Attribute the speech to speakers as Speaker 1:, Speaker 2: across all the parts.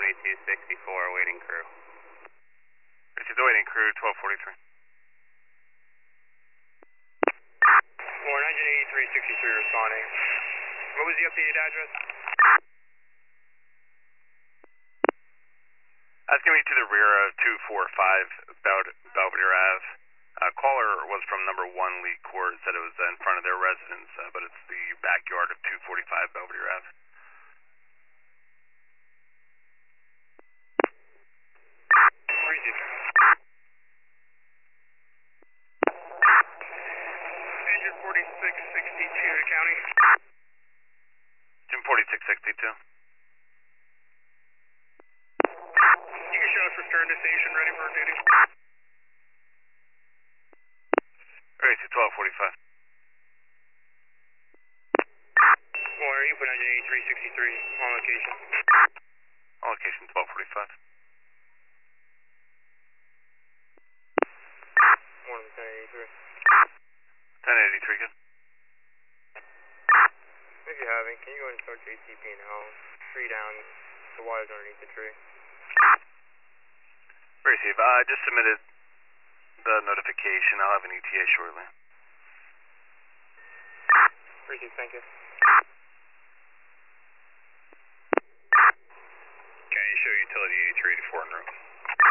Speaker 1: 7264, waiting crew.
Speaker 2: This is the waiting crew, 1243.
Speaker 1: Warren, engine 8363 responding. What was the updated address?
Speaker 2: That's going to be to the rear of 245 Belvedere Ave. Caller was from number 1 Lee Court, said it was in front of their residence, but it's the backyard of 245 Belvedere Ave.
Speaker 1: Engine 4662 to county.
Speaker 2: Jim 4662.
Speaker 1: You can show us return to station, ready for duty.
Speaker 2: RAC 1245.
Speaker 1: Warren, you put engine 8363 on location.
Speaker 2: On location 1245.
Speaker 1: Warren, 1083.
Speaker 2: 1083, good.
Speaker 1: If you haven't, can you go ahead and start JTP now? Tree down, the wires underneath the tree.
Speaker 2: Receive. I just submitted the notification. I'll have an ETA shortly.
Speaker 1: Receive, thank you.
Speaker 2: Can you show utility 8384 en route?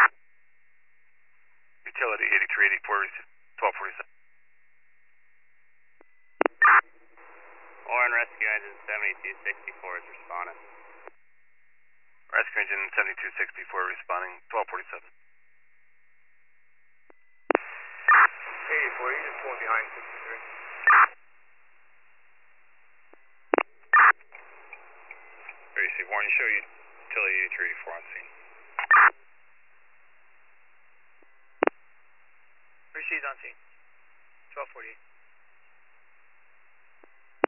Speaker 2: Utility 8384, receive. 1247.
Speaker 1: Warren, rescue engine 7264 is responding.
Speaker 2: Rescue engine 7264 responding, 1247.
Speaker 1: 84, you're just pulling behind 63.
Speaker 2: Receive. Warren, you show utility 8384 on scene.
Speaker 1: Received on scene. 1248.